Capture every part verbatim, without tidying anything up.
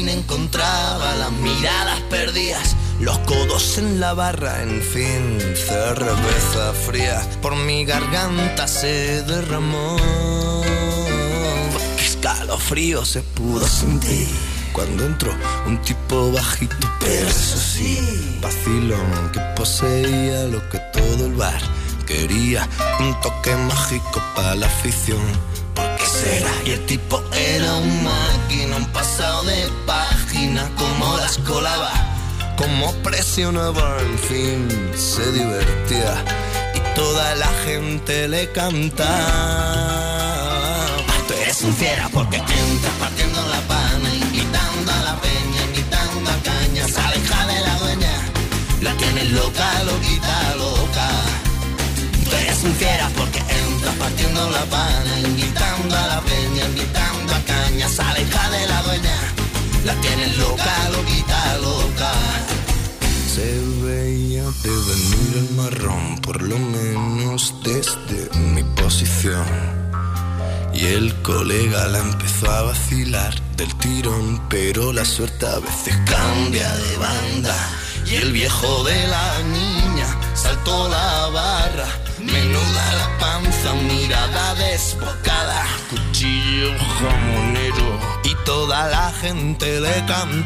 fin encontraba las miradas perdidas, los codos en la barra, en fin, cerveza fría por mi garganta se derramó. Qué escalofrío se pudo sentir cuando entró un tipo bajito, pero eso sí, vacilón que poseía lo que todo el bar quería, un toque mágico para la afición. ¿Por qué será? Y el tipo era un máquina, un pasado de página, como las colaba, como presionaba, en fin, se divertía y toda la gente le cantaba. Tú eres un fiera porque entras partiendo la pana, invitando a la peña, invitando a caña, se aleja de la dueña, la tienes loca, loquita, loca. Tú eres un fiera porque entras partiendo la pana, invitando a la peña, invitando a caña, se aleja de la dueña, la tienes loca, loquita, loca. Se veía de venir el marrón, por lo menos desde mi posición. Y el colega la empezó a vacilar del tirón, pero la suerte a veces cambia de banda. Y el viejo de la niña saltó la barra, menuda la panza, mirada desbocada, cuchillo jamonero, y toda la gente le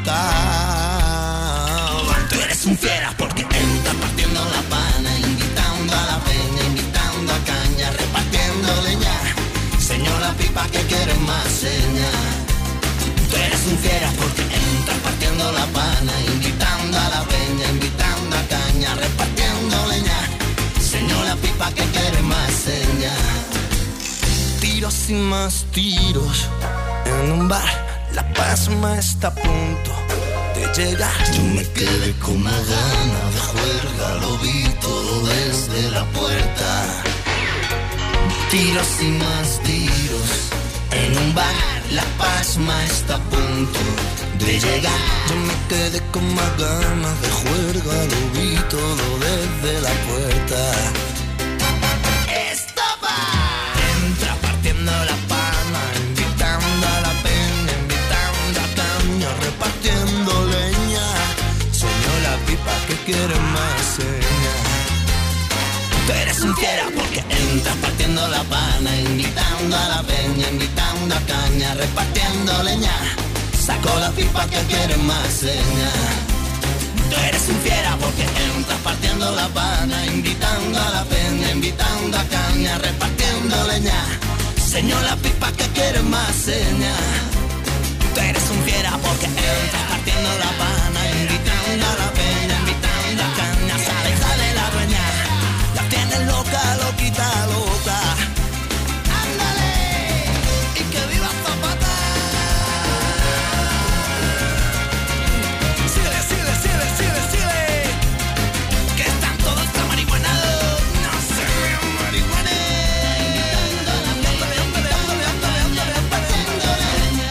cantaba. Tú eres un fiera porque entras partiendo la pana, invitando a la peña, invitando a caña, repartiendo leña, señora pipa que quieres más seña. Tú eres un fiera porque entras partiendo la pana, invitando a la peña, invitando a caña, repartiendo leña, señora pipa que quiere más seña. Tiros y más tiros en un bar, la pasma está a punto de llegar. Yo me quedé con una gana de juerga, lo vi todo desde la puerta. Tiros y más tiros en un bar, la pasma está a punto de llegar. Yo me quedé con más ganas de juerga, lo vi todo desde la puerta. Estaba entra partiendo la pana, invitando a la peña, invitando a caña, repartiendo leña, soñó la pipa que quiere más seña. Tú eres un fiera porque entras partiendo la pana, invitando a la peña, invitando a caña, repartiendo leña, sacó la pipa que quiere más seña. Tú eres un fiera porque entras partiendo la pana, invitando a la peña, invitando a caña, repartiendo leña, señor la pipa que quiere más seña. Tú eres un fiera porque entras partiendo la pana, invitando a la peña, invitando a caña, se aleja de la dueña, la tienes loca, loquita, loca. Ándale, y que viva Zapata. Síguele, síguele, síguele, síguele, síguele, que están todos tan marihuanados, no se vean marihuanes. Ándale, ándale, ándale, ándale, ándale, ándale.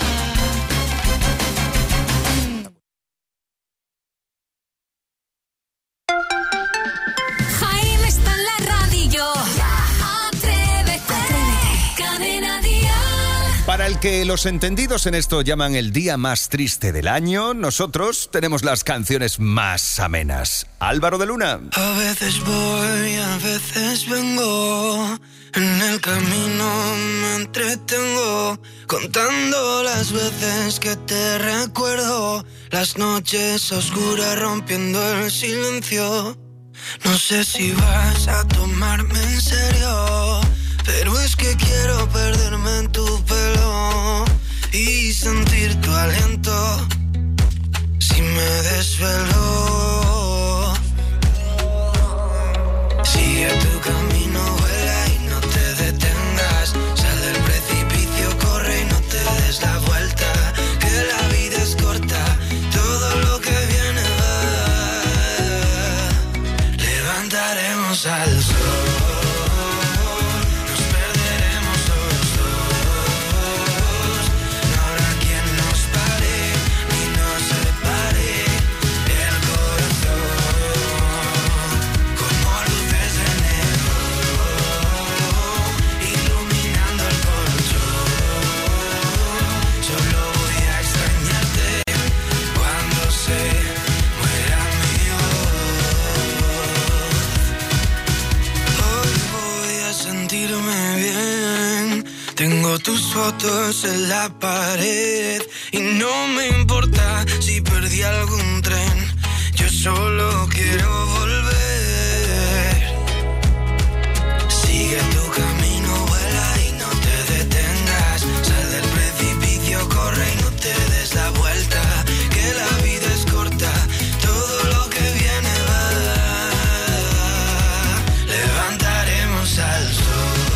Jaime está en la radio. Atrévete. Cadena Dial. Para el que los entendidos en esto llaman el día más triste del año, nosotros tenemos las canciones más amenas. Álvaro de Luna. A veces voy, a veces vengo, en el camino me entretengo, contando las veces que te recuerdo, las noches oscuras rompiendo el silencio. No sé si vas a tomarme en serio, pero es que quiero perderme en tu pelo y sentir tu aliento si me desvelo. Sigue tu camino, vuela y no te detengas. Sal del precipicio, corre y no te des la vuelta, que la vida es corta, todo lo que viene va. Levantaremos al sol. El tus fotos en la pared y no me importa si perdí algún tren. Yo solo quiero volver. Sigue tu camino, vuela y no te detengas. Sal del precipicio, corre y no te des la vuelta. Que la vida es corta, todo lo que viene va. Levantaremos al sol.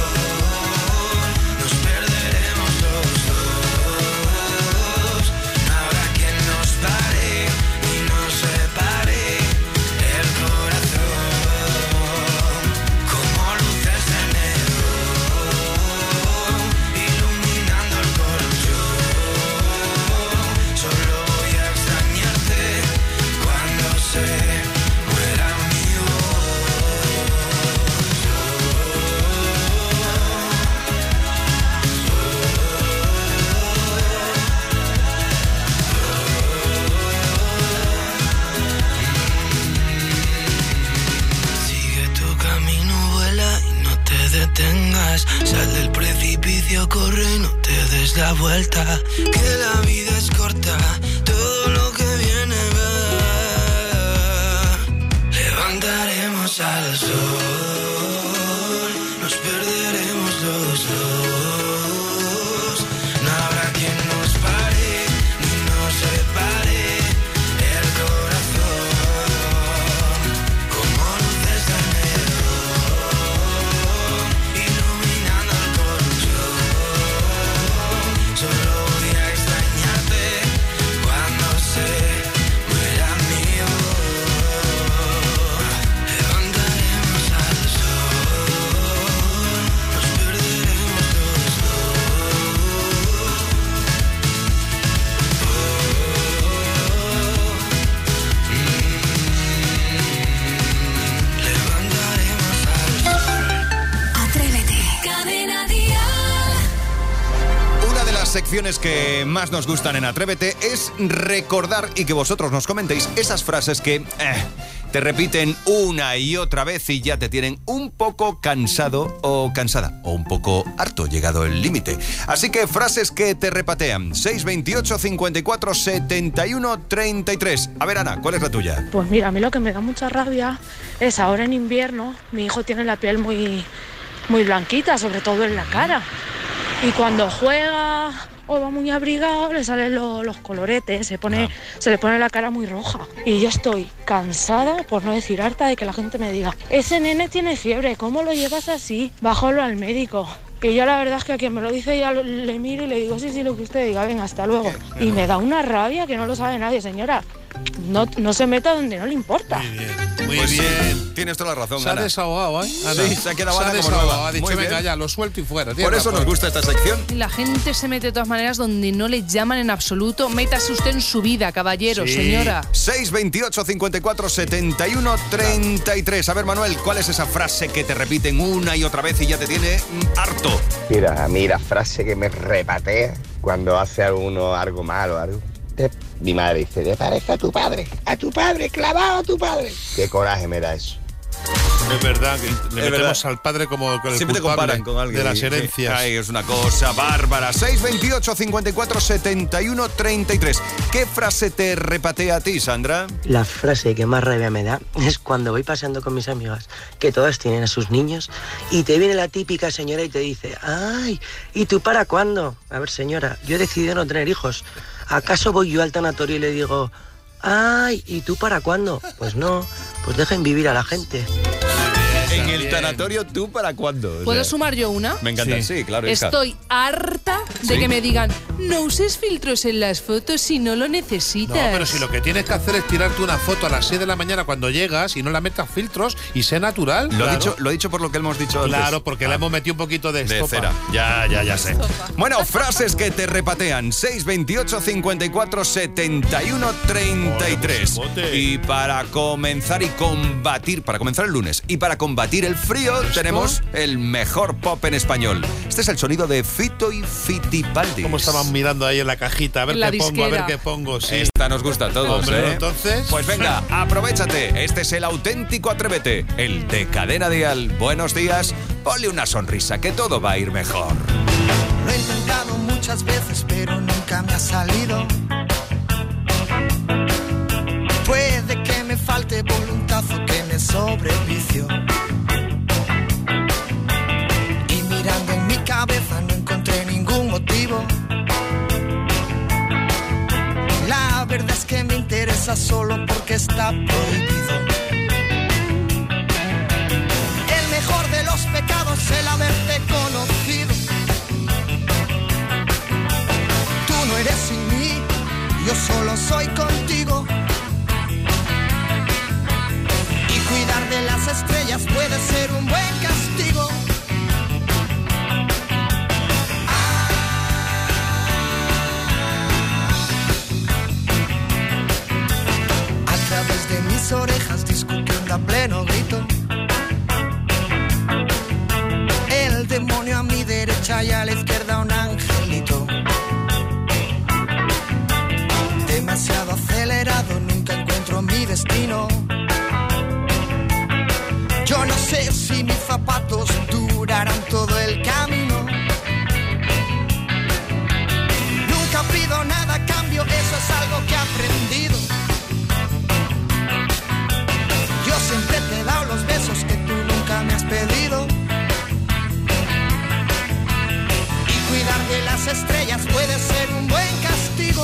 Sal del precipicio, corre y no te des la vuelta. Que la vida es corta, todo lo que viene va. Levantaremos al sol, nos perderemos los dos. No habrá quien nos pare ni nos separe. El corazón como luces de enero. Solo voy a extrañarte cuando se muera mi voz. Levantaremos al sol, nos perderemos los dos. Oh, mm, levantaremos al sol. Atrévete. Cadena Dial. Una de las secciones que más nos gustan en Atrévete es recordar y que vosotros nos comentéis esas frases que eh, te repiten una y otra vez y ya te tienen un poco cansado o cansada, o un poco harto, llegado el límite. Así que frases que te repatean. seis veintiocho, cincuenta y cuatro, setenta y uno, treinta y tres. A ver, Ana, ¿cuál es la tuya? Pues mira, a mí lo que me da mucha rabia es ahora en invierno, mi hijo tiene la piel muy, muy blanquita, sobre todo en la cara. Y cuando juega o va muy abrigado, le salen lo- los coloretes, se pone, Ah. se le pone la cara muy roja. Y yo estoy cansada, por no decir harta, de que la gente me diga: ese nene tiene fiebre, ¿cómo lo llevas así? Bájalo al médico. Y yo la verdad es que a quien me lo dice ya lo- le miro y le digo: sí, sí, lo que usted diga, venga, hasta luego. Y me da una rabia que no lo sabe nadie, señora. No, no se meta donde no le importa. Muy bien, muy Pues sí, bien. tienes toda la razón, Se ha Ana. desahogado, ¿eh? Ana. Sí, se ha quedado Se Ana ha como desahogado, nueva. ha dicho, Muy venga, bien. ya, lo suelto y fuera. Por Tiene eso nos razón. gusta esta sección. La gente se mete de todas maneras donde no le llaman en absoluto. Métase usted en su vida, caballero, Sí. señora. seis veintiocho, cincuenta y cuatro, setenta y uno, treinta y tres. A ver, Manuel, ¿cuál es esa frase que te repiten una y otra vez y ya te tiene mm, harto? Mira, a mí la frase que me repatea cuando hace alguno algo malo, algo. Te- mi madre dice: te parece a tu padre, a tu padre, clavado a tu padre. Qué coraje me da eso. Es verdad que le Es metemos verdad. al padre como con el Siempre te culpable comparan con alguien. de las Sí. herencias. Ay, es una cosa bárbara. seis veintiocho, cincuenta y cuatro, setenta y uno, treinta y tres. ¿Qué frase te repatea a ti, Sandra? La frase que más rabia me da es cuando voy pasando con mis amigas, que todas tienen a sus niños, y te viene la típica señora y te dice: ¡ay! ¿Y tú para cuándo? A ver, señora, yo he decidido no tener hijos. ¿Acaso voy yo al tanatorio y le digo: ¡ay! ¿Y tú para cuándo? Pues no, pues dejen vivir a la gente. En el Bien. tanatorio, ¿tú para cuándo? O ¿Puedo sea, sumar yo una? Me encanta, sí, Sí. claro, hija. Estoy harta de Sí. que me digan: no uses filtros en las fotos si no lo necesitas. No, pero si lo que tienes que hacer es tirarte una foto a las seis de la mañana cuando llegas y no la metas filtros y sé natural. Lo, he claro. dicho, lo he dicho por lo que hemos dicho antes. Claro, porque le Ah, hemos metido un poquito de de estopa. cera. Ya, ya, ya sé. Bueno, frases que te repatean. seis veintiocho, cincuenta y cuatro, setenta y uno, treinta y tres. Joder, pues, bote. Y para comenzar y combatir, para comenzar el lunes, y para combatir el frío, tenemos el mejor pop en español. Este es el sonido de Fito y Fitipaldi. ¿Cómo estaban mirando ahí en la cajita? A ver En la qué pongo, a ver disquera. qué pongo. Sí. Esta nos gusta a todos, Hombre, ¿eh? entonces- Pues venga, aprovéchate. Este es el auténtico Atrévete, el de Cadena Dial. Buenos días, ponle una sonrisa, que todo va a ir mejor. Lo he intentado muchas veces, pero nunca me ha salido. Puede que me falte voluntad o que me sobrevicio. Y mirando en mi cabeza no encontré ningún motivo. La verdad es que me interesa solo porque está prohibido. El mejor de los pecados es el haberte conocido. Tú no eres sin mí, yo solo soy contigo. Y cuidar de las estrellas puede ser un buen castigo. De mis orejas discutiendo a pleno grito. El demonio a mi derecha y a la izquierda un angelito. Demasiado acelerado, nunca encuentro mi destino. Yo no sé si mis zapatos durarán todo el camino. Nunca pido nada a cambio, eso es algo que he aprendido. Yo siempre te he dado los besos que tú nunca me has pedido. Y cuidar de las estrellas puede ser un buen castigo.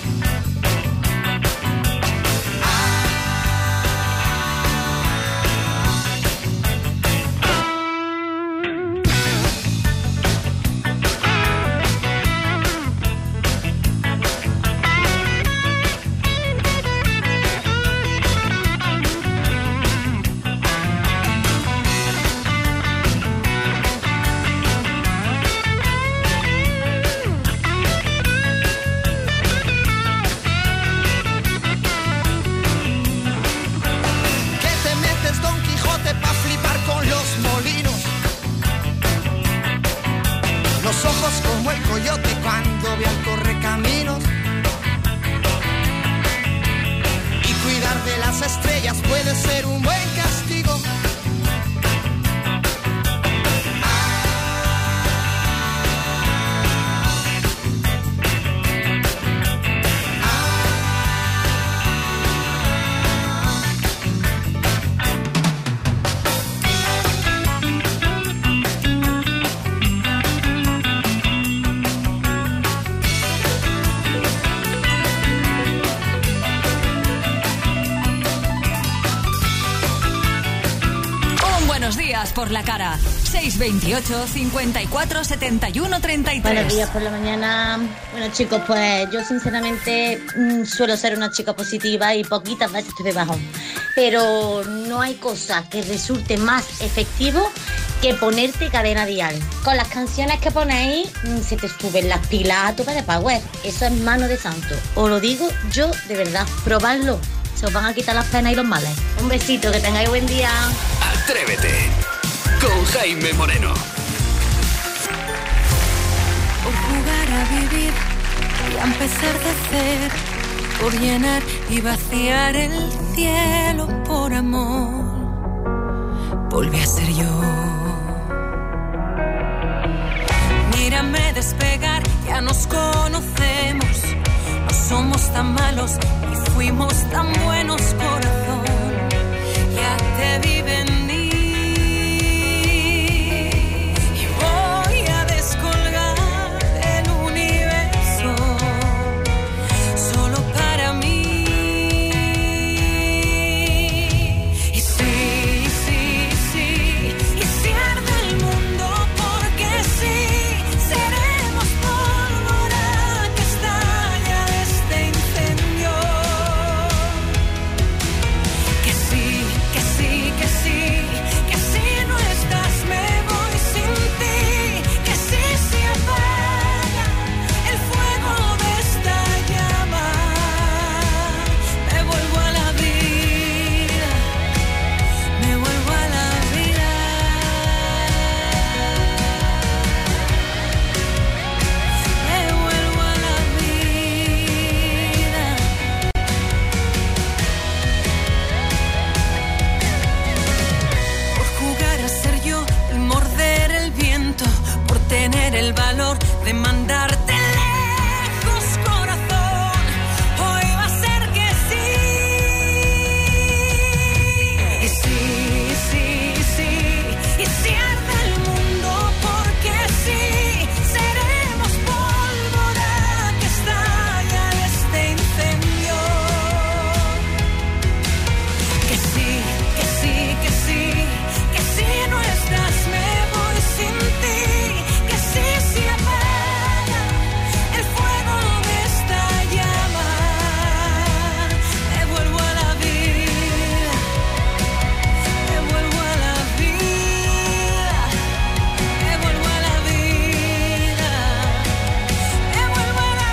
Como el coyote cuando ve al correcaminos. Y cuidar de las estrellas puede ser un buen castigo. Por la cara. seis veintiocho, cincuenta y cuatro, setenta y uno, treinta y tres. Buenos días por la mañana. Bueno, chicos, pues yo sinceramente mmm, suelo ser una chica positiva y poquitas veces estoy de bajón. Pero no hay cosa que resulte más efectivo que ponerte cadena dial. Con las canciones que ponéis, mmm, se te suben las pilas a tope de power. Eso es mano de santo. Os lo digo yo de verdad. Probadlo. Se os van a quitar las penas y los males. Un besito, que tengáis buen día. Atrévete con Jaime Moreno. Por jugar a vivir y a empezar de cero, por llenar y vaciar el cielo por amor, volví a ser yo. Mírame despegar, ya nos conocemos, no somos tan malos y fuimos tan buenos, corazón, ya te vi venir. Seremos pólvora que estalla este incendio. de mandarte lejos, corazón. Hoy va a ser que sí. Y sí, sí, sí. Y si arde el mundo, porque sí. Seremos pólvora que estalla en este incendio. Que sí, que sí, que sí. Que si no estás me voy sin ti. Que sí, si apaga el fuego de esta llama. Me vuelvo a la vida. Me vuelvo a la vida. Me vuelvo a la vida. Me vuelvo a la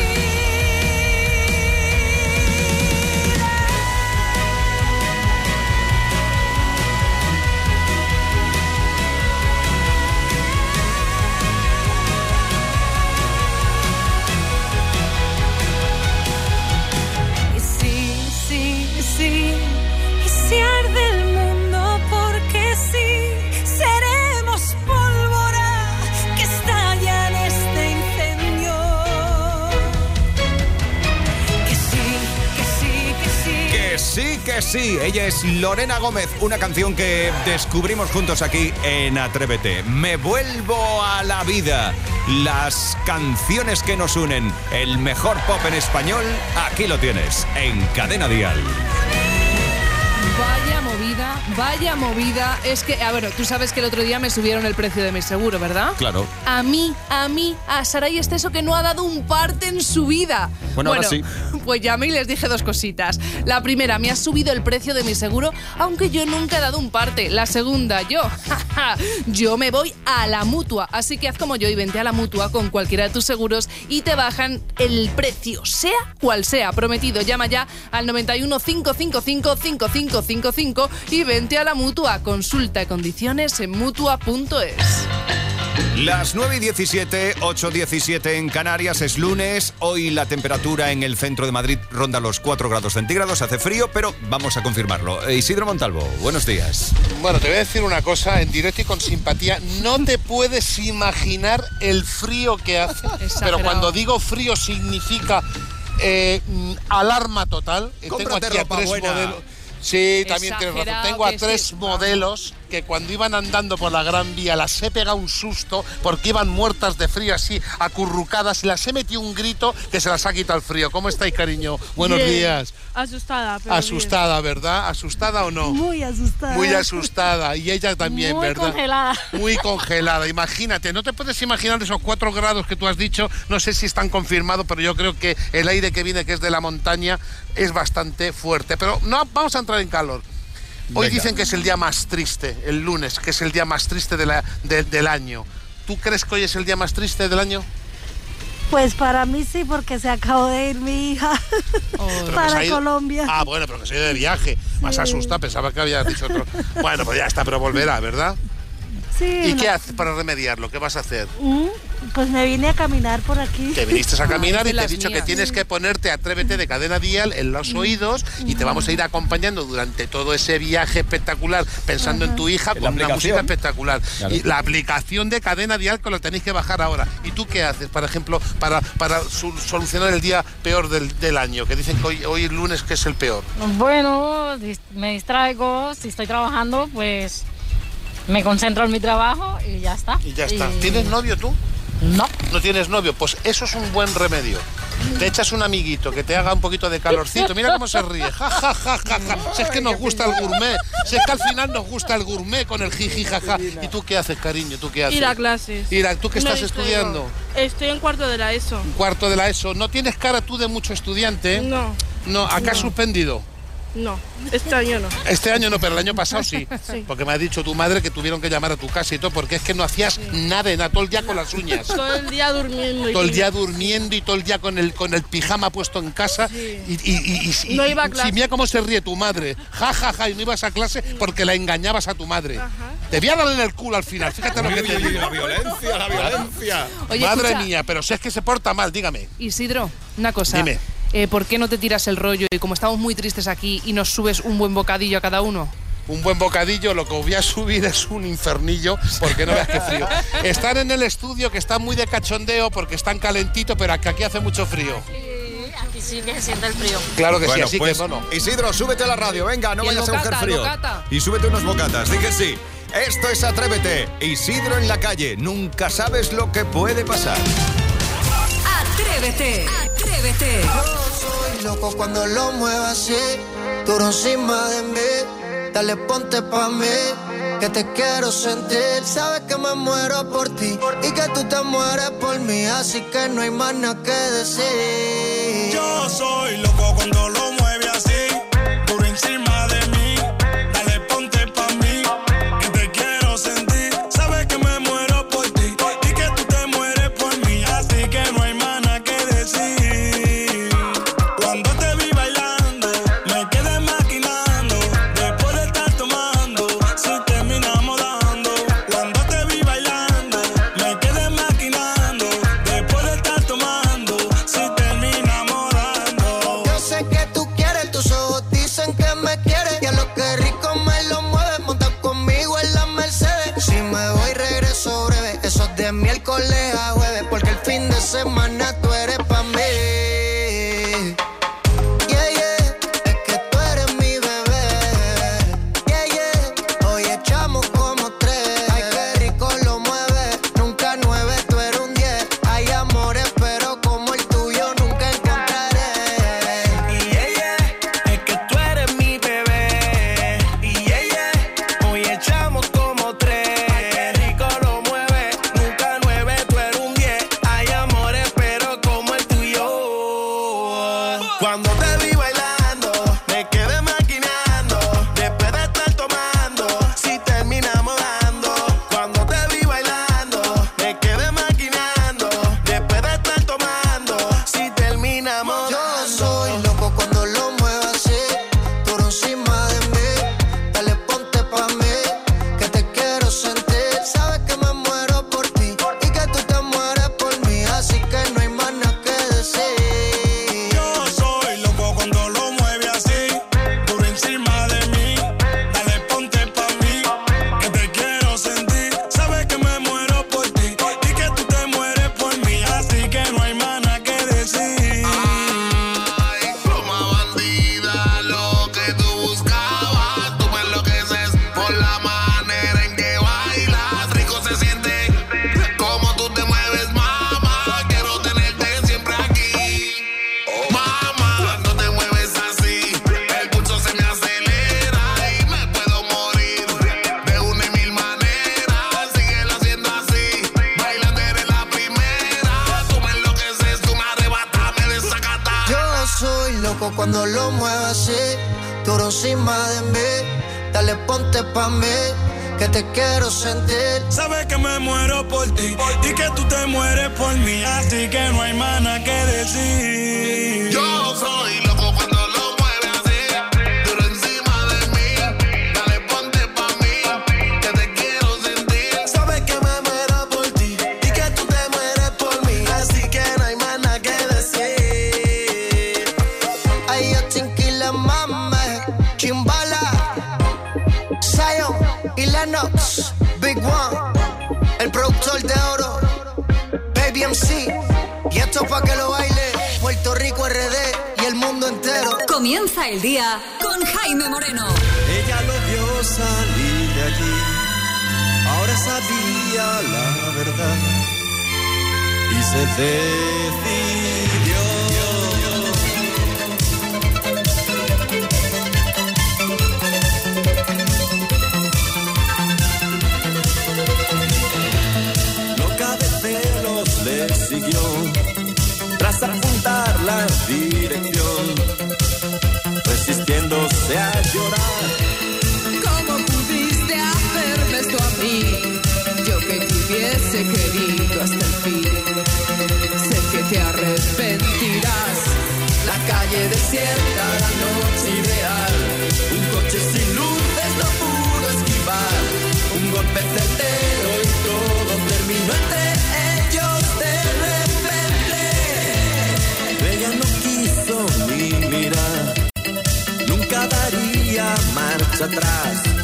Y sí, sí, sí. Y si arde el mundo, porque sí. Seremos pólvora que estalla en este incendio. Que sí, que sí, que sí. Que sí, que sí. Ella es Lorena Gómez, una canción que descubrimos juntos aquí en Atrévete. Me vuelvo a la vida. Las canciones que nos unen. El mejor pop en español, aquí lo tienes, en Cadena Dial. Vaya movida, vaya movida. Es que, a ver, tú sabes que el otro día me subieron el precio de mi seguro, ¿verdad? Claro. A mí, a mí, a Saray Esteso, que no ha dado un parte en su vida. Bueno, ahora sí. Pues llamé y les dije dos cositas. La primera, me ha subido el precio de mi seguro, aunque yo nunca he dado un parte. La segunda, yo, yo me voy a la Mutua. Así que haz como yo y vente a la Mutua con cualquiera de tus seguros y te bajan el precio, sea cual sea. Prometido, llama ya al noventa y uno, cinco cinco cinco, cinco cinco cinco cinco y vente a la Mutua. Consulta condiciones en mutua punto es. Las nueve y diecisiete, ocho diecisiete en Canarias, es lunes. Hoy la temperatura en el centro de Madrid ronda los cuatro grados centígrados. Hace frío, pero vamos a confirmarlo. Isidro Montalvo, buenos días. Bueno, te voy a decir una cosa en directo y con simpatía. No te puedes imaginar el frío que hace. Exagerado. Pero cuando digo frío significa eh, alarma total. Cómprate Tengo aquí a ropa tres buena. modelos. Sí, también tienes razón. Exagerado, Tengo a que tres sí. modelos que cuando iban andando por la Gran Vía las he pegado un susto porque iban muertas de frío así, acurrucadas, y las he metido un grito que se las ha quitado el frío. ¿Cómo estáis, cariño? Buenos Bien. días. Asustada, pero Asustada, ¿verdad? ¿Asustada o no? bien. Muy asustada. Muy asustada. Y ella también, Muy ¿verdad? congelada. Muy congelada. Imagínate, no te puedes imaginar esos cuatro grados que tú has dicho. No sé si están confirmados, pero yo creo que el aire que viene, que es de la montaña, es bastante fuerte. Pero no vamos a entrar en calor. Hoy Venga. dicen que es el día más triste, el lunes, que es el día más triste de la, de- del año. ¿Tú crees que hoy es el día más triste del año? Pues para mí sí, porque se acabó de ir mi hija Pero que para se ha ido- Colombia. Ah, bueno, pero que se ha ido de viaje. Más asustada, pensaba que habías dicho otro. Bueno, pues ya está, pero volverá, ¿verdad? Sí. ¿Y no- qué haces para remediarlo? ¿Qué vas a hacer? Mm, Pues me vine a caminar por aquí. Te viniste a caminar de y te he las dicho mías. que tienes que ponerte Atrévete de Cadena Dial en los oídos y te vamos a ir acompañando durante todo ese viaje espectacular pensando en tu hija ¿En la con una aplicación? música espectacular. Claro. Y la aplicación de Cadena Dial que lo tenéis que bajar ahora. ¿Y tú qué haces, por ejemplo, para, para su- solucionar el día peor del, del año? Que dicen que hoy, hoy es lunes que es el peor. Bueno, dis- me distraigo, si estoy trabajando, pues me concentro en mi trabajo y ya está. Y ya está. ¿Tienes novio tú? No. ¿No tienes novio? Pues eso es un buen remedio. Te echas un amiguito que te haga un poquito de calorcito. Mira cómo se ríe. Ja, ja, ja, ja, ja. Si es que nos gusta el gourmet. Si es que al final nos gusta el gourmet con el jiji, jaja. ¿Y tú qué haces, cariño? ¿Tú qué haces? Ir a clases. Ir a- ¿Tú qué Me estás distraigo. estudiando? Estoy en cuarto de la ESO. Un cuarto de la ESO. ¿No tienes cara tú de mucho estudiante? No, No, acá has No. suspendido. no, este año no. Este año no, pero el año pasado sí. Sí. Porque me ha dicho tu madre que tuvieron que llamar a tu casa y todo, porque es que no hacías nada, nada, todo el día con las uñas. Todo el día durmiendo. y- Todo el día durmiendo y todo el día con el, con el pijama puesto en casa. Sí. Y, y, y- y- No iba a y- clase. sí, mira cómo se ríe tu madre. Ja, ja, ja, y no ibas a clase porque la engañabas a tu madre. Ajá. Te voy a darle en el culo al final, fíjate lo que te digo. La violencia, la violencia. Oye, Madre escucha, mía, pero si es que se porta mal, dígame. Isidro, una cosa. Dime. Eh, ¿Por qué no te tiras el rollo y como estamos muy tristes aquí y nos subes un buen bocadillo a cada uno? un buen bocadillo, lo que os voy a subir es un infernillo, porque no veas qué frío. Están en el estudio, que están muy de cachondeo, porque están calentitos, pero que aquí hace mucho frío. Aquí sí que se siente el frío. Claro que bueno, sí, así pues, que no, no. Isidro, súbete a la radio, venga, no Y el vayas bocata, a coger frío. bocata. Y súbete unos bocatas, di que sí. Esto es Atrévete, Isidro en la calle, nunca sabes lo que puede pasar. Atrévete, atrévete. Yo soy loco cuando lo muevas así, duro encima de mí. Dale, ponte pa' mí, que te quiero sentir. Sabes que me muero por ti y que tú te mueres por mí, así que no hay más nada que decir. Yo soy loco cuando lo mueve así, duro encima de mí. Dale, ponte pa' mí, que te quiero sentir. Sabes que me muero por ti y que tú te mueres por mí, así que no hay más nada que decir. Cuando te vi bailando, me quedé maquinando. Después de estar tomando, si terminamos dando. Cuando te vi bailando, me quedé maquinando. Después de estar tomando, si terminamos dando. Yo sé que tú quieres, tus ojos dicen que me quieres. Y a lo que rico me lo mueves, monta conmigo en la Mercedes. Si me voy regreso breve, eso es de miércoles a jueves, porque el fin de semana tú eres pa' mí. Yeah, yeah, es que tú eres mi bebé. Yeah, yeah, hoy echamos como tres. Ay, qué rico lo mueve, nunca nueve, tú eres un diez. Hay amores, pero como el tuyo nunca encontraré. Y yeah, yeah, es que tú eres mi bebé. Y yeah, yeah, hoy echamos como tres. Ay, qué rico lo mueve, nunca nueve, tú eres un diez. Hay amores, pero como el tuyo. Cuando te vi bailando, me quedé maquinando. Después de estar tomando, si terminamos dando. Cuando te vi bailando, me quedé maquinando. Después de estar tomando, si terminamos Yo dando. soy loco cuando lo muevo así, duro encima de mí. Dale, ponte pa' mí, que te quiero sentir. Sabes que me muero por ti y que tú te mueres por mí, así que no hay más nada que decir. Yo soy loco cuando lo mueve así, duro encima de mí. Dale, ponte pa' mí, que te quiero sentir. Sabes que me muero por ti y que tú te mueres por mí, así que no hay más nada que decir. Ay, pluma bandida, lo que tú buscabas. Tú me enloqueces por la manera en que bailas. Rico se siente como tú te mueves, mamá. Quiero tenerte siempre aquí. Mamá, cuando te mueves así, el pulso se me acelera y me puedo morir de una y mil maneras. Síguelo haciendo así, bailando eres la primera. Tú me enloqueces, tú me arrebatas, me desacatas. Yo soy loco cuando lo muevo así, duro encima de mí. Dale, ponte pa' mí, que te quiero sentir. Sabes que me muero por ti y que tú te mueres por mí, así que no hay más nada que decir. Yo soy loco cuando lo mueve así, duro encima de mí. Dale, ponte pa' mí, que te quiero sentir. Sabes que me muero por ti y que tú te mueres por mí, así que no hay más nada que decir. Ay, yo Tinquila, mame, Chimbala, Zion y Lennox, Big One, el productor de oro, Baby M C. Y esto pa' que lo baile Puerto Rico, R D y el mundo entero. Comienza el día con Jaime Moreno. Ella lo vio salir de allí, ahora sabía la verdad y se decidió. Loca de celos le siguió, tras apuntar la dirección, resistiéndose a llorar. ¿Cómo pudiste hacerme esto a mí? Yo que te hubiese querido hasta el fin. Sé que te arrepentirás. La calle desierta, la noche ideal. Un coche sin luces no pudo esquivar. Un golpe certero y todo terminó entre ellos de repente. Ella no quiso ni mirar, nunca daría marcha atrás.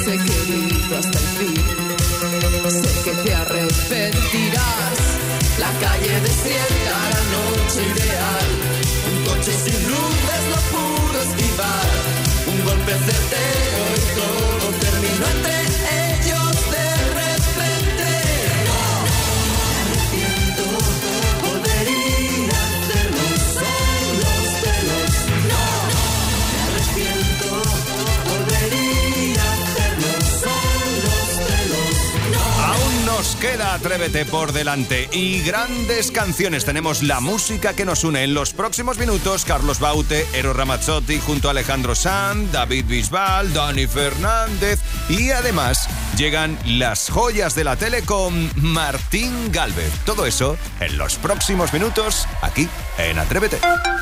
hubiese querido hasta el fin. Sé que te arrepentirás. La calle desierta, la noche ideal. Un coche sin luces lo pudo esquivar. Un golpe certero y todo terminó entre ellos de repente. Oh, me arrepiento, volvería a hacerlo solos de los. No, me arrepiento, volvería a hacerlo solos de los. No. Aún nos queda Atrévete por delante y grandes canciones. Tenemos la música que nos une. En los próximos minutos, Carlos Baute, Eros Ramazzotti junto a Alejandro Sanz, David Bisbal, Dani Fernández y además llegan las joyas de la tele con Martín Gálvez. Todo eso en los próximos minutos aquí en Atrévete.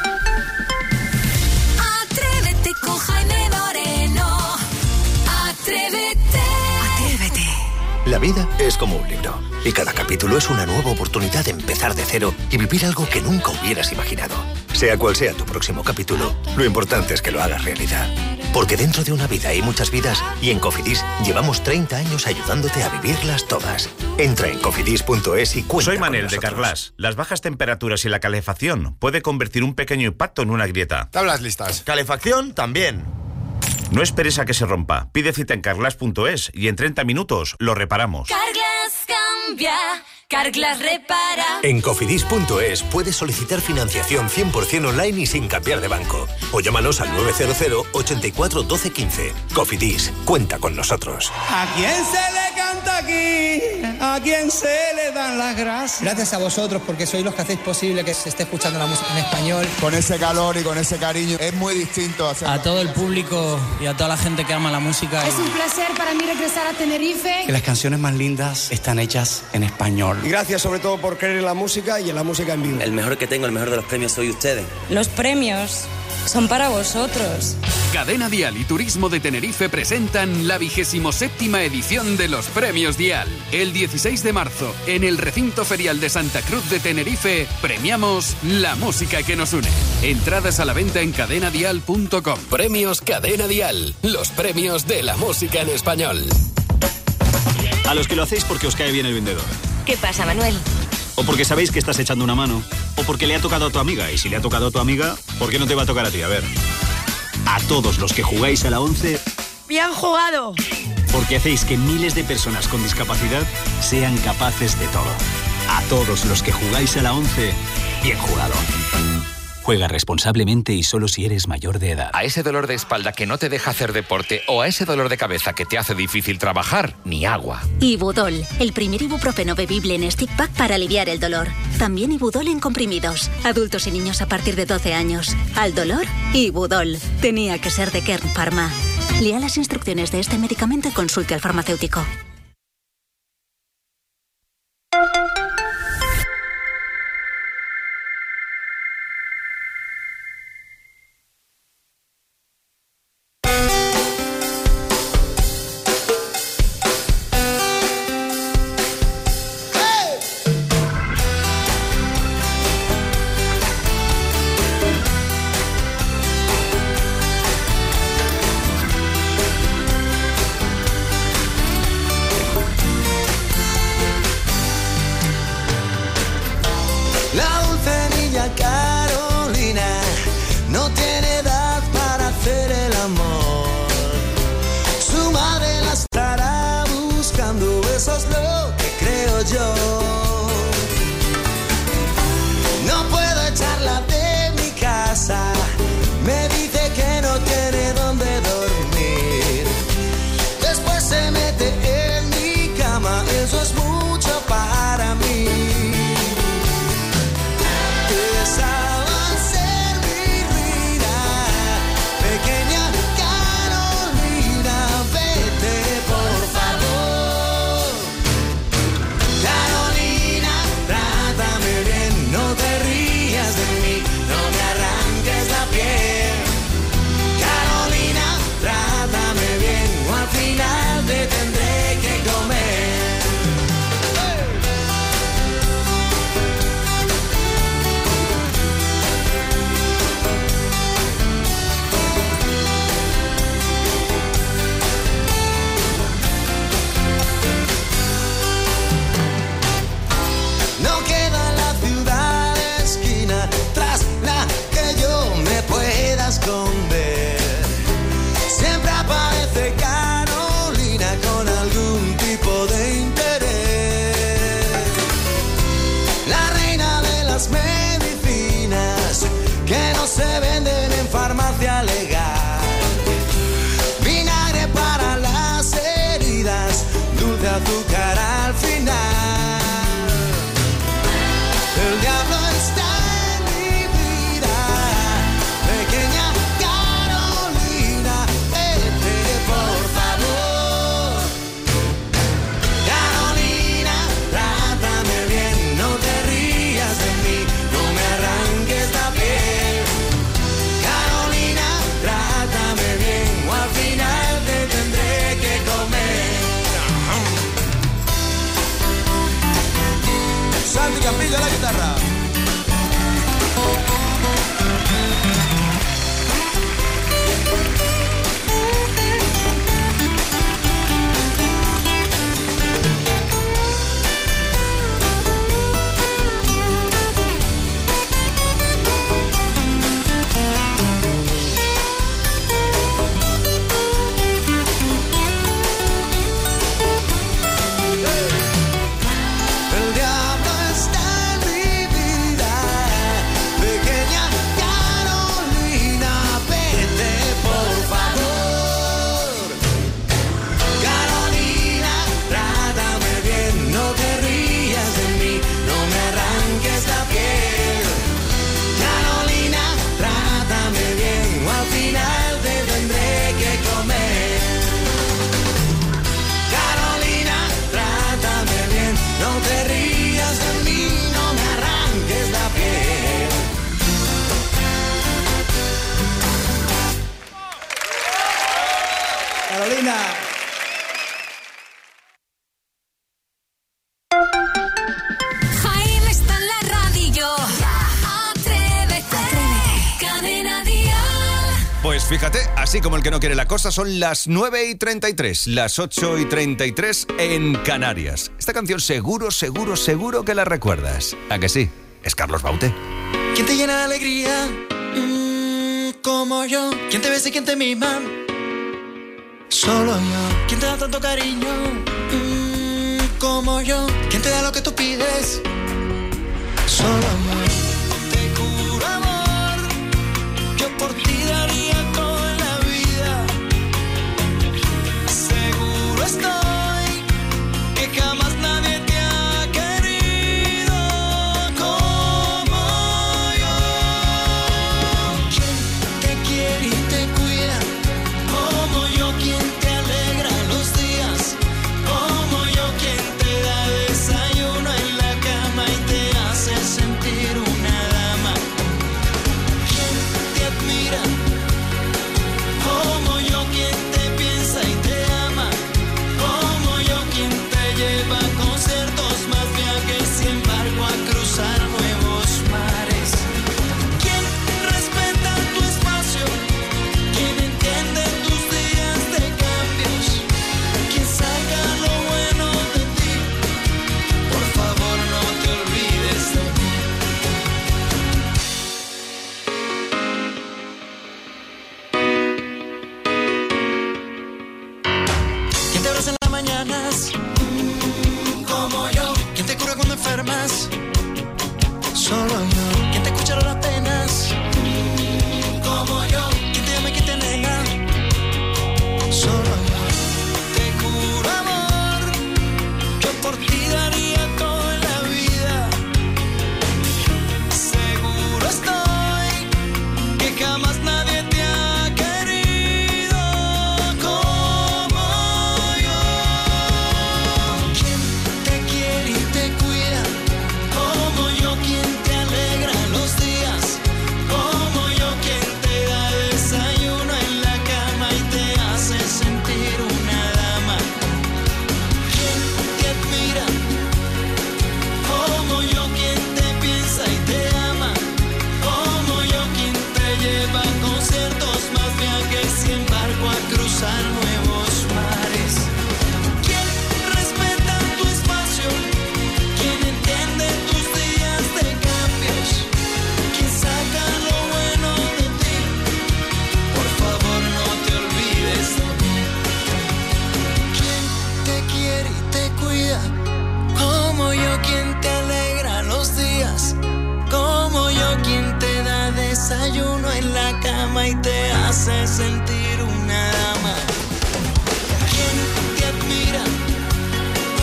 Atrévete con Jaime Moreno. Atrévete. Atrévete. La vida es como un libro y cada capítulo es una nueva oportunidad de empezar de cero y vivir algo que nunca hubieras imaginado. Sea cual sea tu próximo capítulo, lo importante es que lo hagas realidad. Porque dentro de una vida hay muchas vidas y en Cofidis llevamos treinta años ayudándote a vivirlas todas. Entra en cofidis punto es y cuenta. Soy Manel con de nosotros. Carglass. Las bajas temperaturas y la calefacción puede convertir un pequeño impacto en una grieta. Tablas listas. Calefacción también. No esperes a que se rompa. Pide cita en carglass punto es y en treinta minutos lo reparamos. Carglass cambia, Carglass repara. En cofidis punto es puedes solicitar financiación cien por ciento online y sin cambiar de banco. O llámanos al nueve cero cero, ochenta y cuatro, doce, quince. Cofidis, cuenta con nosotros. ¿A quién se le canta aquí? ¿A quién se le dan las gracias? Gracias a vosotros porque sois los que hacéis posible que se esté escuchando la música en español. Con ese calor y con ese cariño es muy distinto hacerlo. A todo el público y a toda la gente que ama la música. Es un placer para mí regresar a Tenerife. Que las canciones más lindas están hechas en español. Y gracias sobre todo por creer en la música y en la música en vivo. El mejor que tengo, el mejor de los premios soy ustedes. Los premios son para vosotros. Cadena Dial y Turismo de Tenerife presentan la vigésimo séptima edición de los Premios Dial. El dieciséis de marzo, en el recinto ferial de Santa Cruz de Tenerife, premiamos la música que nos une. Entradas a la venta en cadena dial punto com. Premios Cadena Dial, los premios de la música en español. A los que lo hacéis porque os cae bien el vendedor. ¿Qué pasa, Manuel? O porque sabéis que estás echando una mano. O porque le ha tocado a tu amiga. Y si le ha tocado a tu amiga, ¿por qué no te va a tocar a ti? A ver. A todos los que jugáis a la once... ¡Bien jugado! Porque hacéis que miles de personas con discapacidad sean capaces de todo. A todos los que jugáis a la once, bien jugado. Juega responsablemente y solo si eres mayor de edad. A ese dolor de espalda que no te deja hacer deporte o a ese dolor de cabeza que te hace difícil trabajar, ni agua. Ibudol, el primer ibuprofeno bebible en stick pack para aliviar el dolor. También Ibudol en comprimidos. Adultos y niños a partir de doce años. Al dolor, Ibudol. Tenía que ser de Kern Pharma. Lea las instrucciones de este medicamento y consulte al farmacéutico. azúcar al final. El diablo está en mi vida, pequeña Carolina, vete por favor. Carolina, trátame bien, no te rías de mí, no me arranques la piel. Carolina, trátame bien, o al final te tendré que comer. Santi Campillo a la guitarra. El diablo está en mi vida, pequeña Carolina, vete por favor. Carolina, trátame bien, no te rías de mí, no me arranques la piel. Carolina, trátame bien, o al final te tendré que comer. Carolina, trátame bien, no te rías de mí, no me arranques la piel. Carolina. Jaime está en la radio. Atrévete. Cadena Dial. Pues fíjate, así como el que no quiere la cosa, son las nueve y treinta y tres, las ocho y treinta y tres en Canarias. Esta canción seguro, seguro, seguro que la recuerdas. ¿A que sí? Es Carlos Baute. ¿Quién te llena de alegría? Mm, como yo. ¿Quién te besa y quién te mima? Solo yo. ¿Quién te da tanto cariño? Mm, como yo. ¿Quién te da lo que tú pides? Solo yo. Te juro, amor, yo por ti daría todo en la vida. Seguro estoy que jamás nadie te ha querido como yo. ¿Quién te quiere y te cuida? Como yo, quien te alegra los días. Como yo, quien te da desayuno en la cama y te hace sentir una dama. ¿Quién te admira? Como yo, quien te piensa y te ama. Como yo, quien te lleva a conciertos, más viajes y embarco a cruzar nuevos mares. ¿Quién respeta tu espacio? ¿Quién entiende tus días de cambios? ¿Quién saca lo bueno de ti? Por favor, no te olvides de mí. ¿Quién te abraza en las mañanas? Mm, como yo. ¿Quién te cura cuando enfermas? Solo yo. ¿Quién te escucha las penas? Mm, como yo. ¿Quién te ama y quién te nega? Solo yo. Te juro, amor, yo por ti daría todo en la vida. Seguro estoy que jamás nadie te ha querido como yo. ¿Quién te quiere y te cuida? Como yo, quien te alegra los días. Como yo, quien te da desayuno en la cama y te hace sentir una dama. ¿Quién te admira? Como yo, quien te piensa y te ama. Como yo, quien te lleva a conciertos, más viajes y embarco a cruzar nuevos mares. ¿Quién respeta tu espacio? ¿Quién entiende tus días de cambios? ¿Quién saca lo bueno de ti? Por favor, no te olvides de mí. ¿Quién te quiere y te cuida? Como yo, quien te alegra los días. Como yo, quien te da desayuno en la cama y te hace sentir una dama. ¿Quién te admira?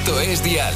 punto es dial.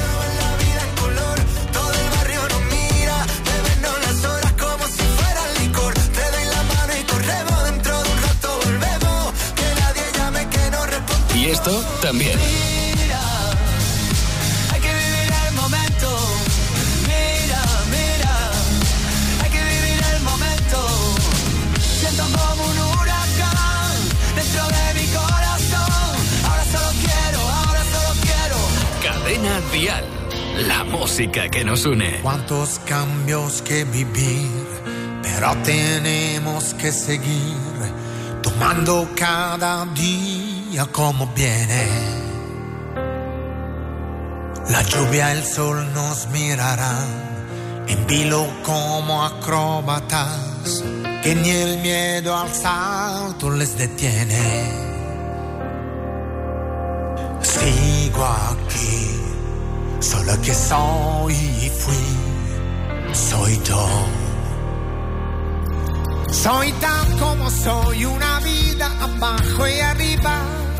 Y esto también. Mira, hay que vivir el momento. Mira, mira, hay que vivir el momento. Siento como un huracán dentro de mi corazón. Ahora solo quiero, ahora solo quiero. Cadena Dial, la música que nos une. Cuántos cambios que vivir, pero tenemos que seguir tomando cada día como viene. La lluvia, el sol nos mirarán en vilo como acróbatas, que ni el miedo al salto les detiene. Sigo aquí, solo que soy y fui, soy yo. Soy tan como soy, una vida abajo y arriba.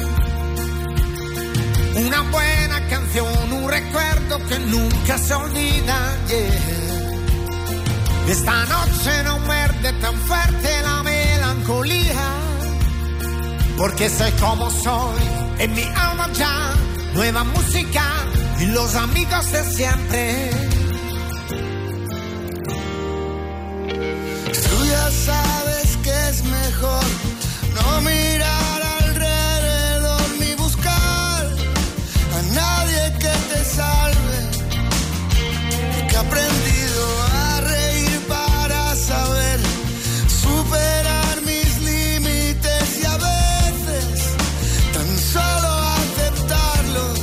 Una buena canción, un recuerdo que nunca se olvida, yeah. Esta noche no muerde tan fuerte la melancolía, porque sé cómo soy, en mi alma ya, nueva música y los amigos de siempre. Tú ya sabes que es mejor no mirar alrededor ni buscar a nadie que te salve, que he aprendido a reír para saber superar mis límites y a veces tan solo aceptarlos.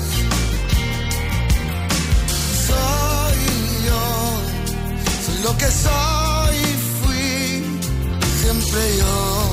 Soy yo, soy lo que soy, fui siempre yo.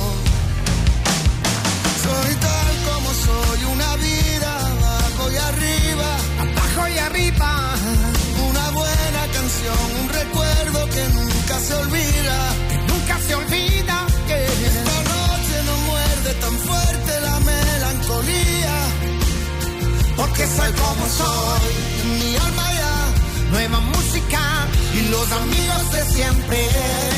Soy tal como soy, una vida abajo y arriba, abajo y arriba. Una buena canción, un recuerdo que nunca se olvida, que nunca se olvida, que esta noche no muerde tan fuerte la melancolía, porque soy como soy, en mi alma ya, nueva música y los amigos de siempre.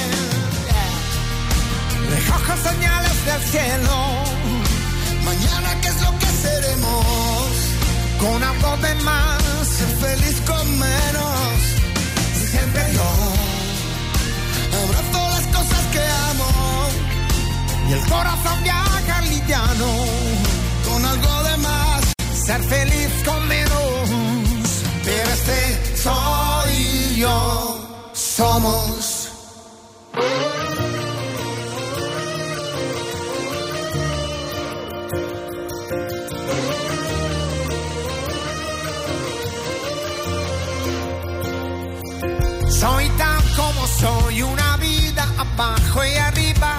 Recojo señales del cielo, mañana qué es lo que seremos, con algo de más, ser feliz con menos, siempre yo abrazo las cosas que amo, y el corazón viaja liviano, con algo de más, ser feliz con menos, pero este soy yo, somos. Soy tan como soy, una vida abajo y arriba.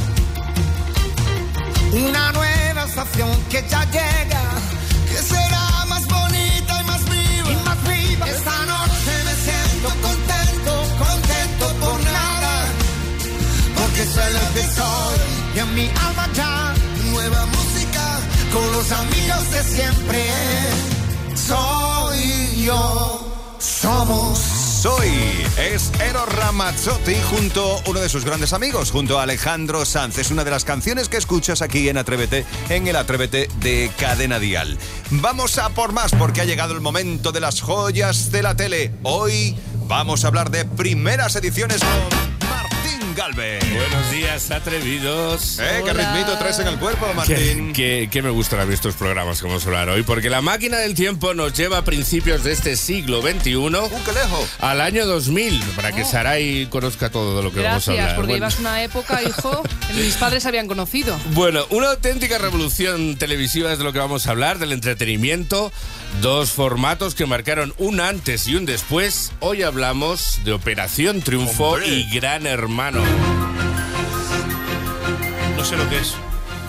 Una nueva estación que ya llega, que será más bonita y más viva. Y más viva. Esta noche me siento contento, contento por nada, porque soy lo que soy. Y en mi alma ya, nueva música, con los amigos de siempre. Soy yo, somos. Soy, es Eros Ramazzotti junto a uno de sus grandes amigos, junto a Alejandro Sanz. Es una de las canciones que escuchas aquí en Atrévete, en el Atrévete de Cadena Dial. Vamos a por más porque ha llegado el momento de las joyas de la tele. Hoy vamos a hablar de primeras ediciones con Galvez. Buenos días, atrevidos. Eh, qué ritmito traes en el cuerpo, Martín. ¿Qué, qué, qué me gustan a mí estos programas que vamos a hablar hoy? Porque la máquina del tiempo nos lleva a principios de este siglo veintiuno. ¡Uh, qué lejos! Al año dos mil, para que oh. Saray conozca todo de lo que Gracias, vamos a hablar. porque bueno. ibas una época, hijo, que mis padres habían conocido. Bueno, una auténtica revolución televisiva es de lo que vamos a hablar, del entretenimiento. Dos formatos que marcaron un antes y un después. Hoy hablamos de Operación Triunfo ¡Hombre! Y Gran Hermano. No sé lo que es.